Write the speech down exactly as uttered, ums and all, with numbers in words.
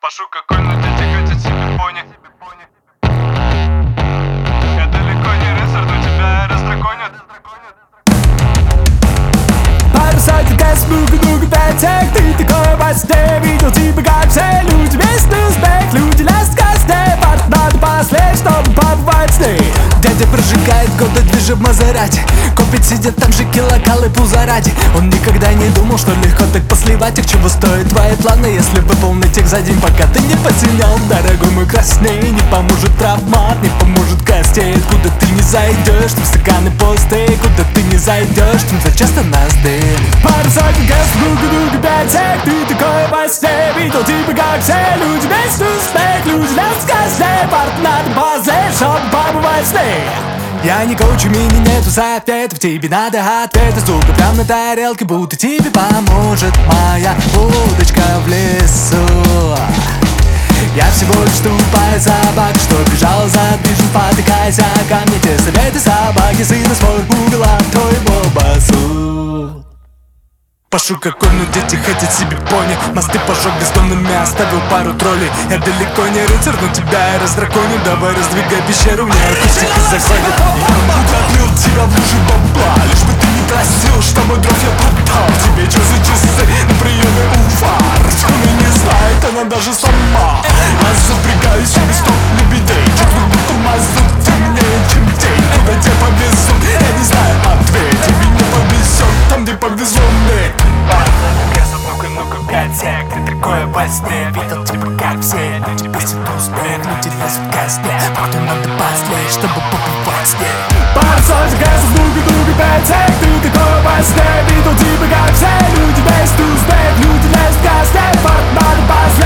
Пашу какой, но дети хотят себе пони. Я далеко не рыцарь, но тебя раздраконят. Пару сотен кэс, много-много пятек. Ты такой во сне, видел тебя как все люди. Весь успех, люди лезут ко сне. Парт надо последь, чтобы побывать с ней. Дядя прожигает годы, движет в Мазерати. Копит, сидит там же килокалы пузаради. Он никогда не думал, что легко так посливать их. Чего стоят твои планы, если выполнить их за день, пока ты не посинял? Дорогой мой, красней, не поможет травмат, не поможет костей. Куда ты не зайдешь, там стаканы пустые. Куда ты не зайдешь, там за часто нас дым. Пару сотен кэс, много-много пятек. Ты такой во сне, видел тебя как все люди. Весь успех, люди лезут ко сне. Парт надо позлить, чтобы побывать с ней. Я не коуч, у меня нету советов. Тебе надо ответы, сука, прям на тарелке. Будто тебе поможет моя удочка в лесу. Я всего лишь ступаю собак, что бежал за движем, спотыкаясь о камни. Те советы собаки, сына свой угла твоего басу. Пашу какой, но дети хотят себе пони. Мосты пожег бездомными, оставил пару троллей. Я далеко не рыцарь, но тебя я раздраконю. Давай раздвигай пещеру, мне акустика заходит. Я бы отлил тебя в лужи бабла, лишь бы ты не просил, что мой дров я продал. Тебе чё за часы на приеме Уфа? Раскуны не знает, она даже сама. Я запрягаю себе сто лебедей. Чувствую, будто мазут темнее, чем день. Куда тебя повезут, я не знаю ответ. Тебе не повезет, там где повезло мне. Много-много пятек. Ты такое во сне, видел тебя как все люди. Бесит успех, люди лезут ко сне. Правду надо последь, чтобы побывать с ней. Пару сотен кэсов, много-много пятек. Ты такое во сне, видел тебя как все люди. Бесит успех, люди лезут ко сне. Правду надо последь.